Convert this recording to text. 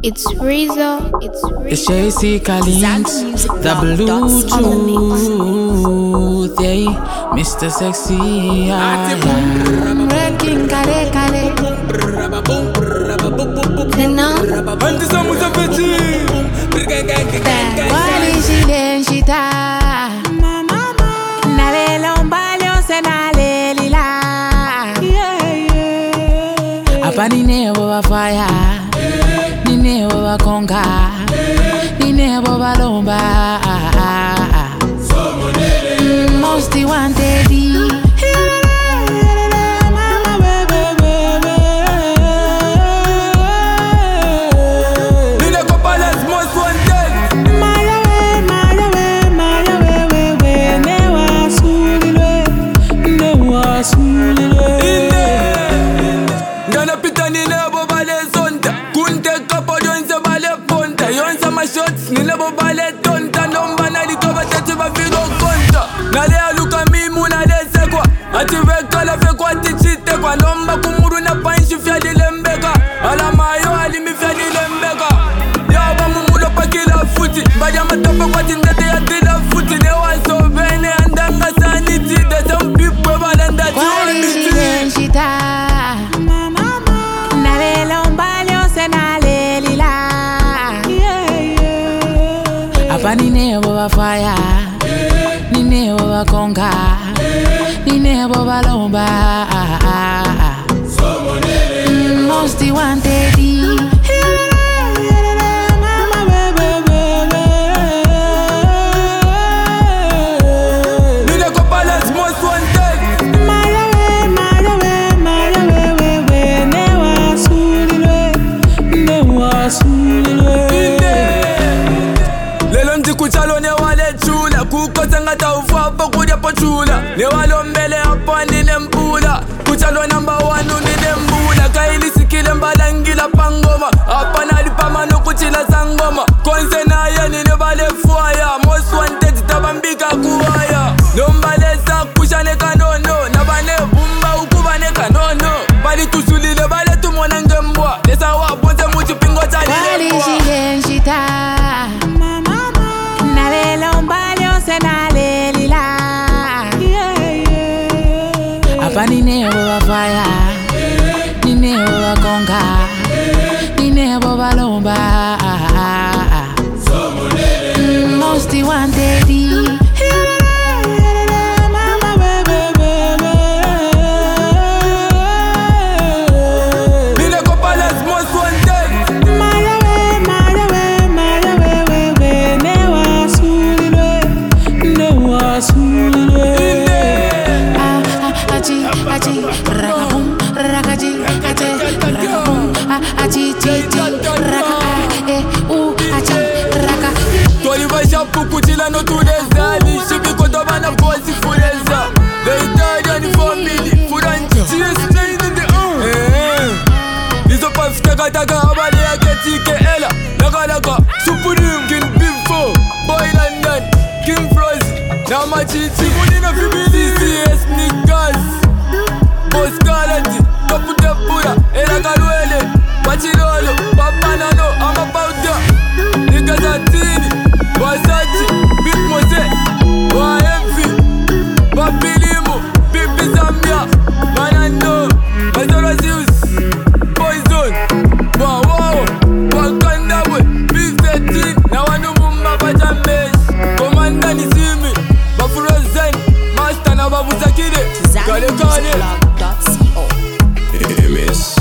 It's Rizzo. It's JC Collins, the Bluetooth, yeah, Mr. Sexy, Ranking Kale Kale. Wali Shita. Nale Lombalio Senale Lila. Apa Ninebo wa fire, Ninebo wa conga, Ninebo wa lomba. Most wanted. Shots, ni lebo ballet tonta nomba na litoba tatu ba figo konta. Nale aluka mi muna dese kwa ati veka la fe kwa tichite kwa nomba kumuru na panshi fya dilembeka. Ala mayo alimi fya dilembeka. Ya ba mumulo pa kila futi baja matapa kwa tindete ya tila futi. Ne wanso vene andanga saniti de some people balanda Wali Shita. Nale Lombalio Senale Lila. Apa Ninebo wa fire, Ninebo wa conga, Ninebo wa lomba. Most wanted. Kuchalo ne wale chula kukosa ngata ufapo kuja pochula ne walo mbele hapa nile mpula kuchalo number 1 nile mbula kaili sikile mbalangila pangoma hapa nalipa mano kuchila sangoma konse na ye nile vale fuaya most wanted tabambika kuwaya nombale sa kushane kanono na bane bumba ukubane kanono bali tusulile vale tumona ngembwa lesa wabonze muchu pingo chali Wali Shita. Nale Lombalio Senale Lila. Apa Ninebo wa fire, Ninebo wa conga, Ninebo wa lomba. Most wanted. Kutila no tudezali shibi kotoba na bosi fureza the Italian family furanchi cheers playing in the Lizo pafta kataka abale ya ketike ela Laka Supreme King Bimfo Boy London King Frost na machichi Munina fibili CCS niggas Boss Kalati Kapute pura Ela karuele Pachirolo Papanano I'm about ya Niggas atini Wasachi, Big Mose, YMV, Babilimo, Big Zambia, Manando, Mazara Zeus, Poison, Wow, Wakanda, Big 13, Nawanumumba Bajamesh, Commander Nizimi, Bafuro Zen, Master Nababusakide, Kale Kale, ZackMusicBlog.co. MS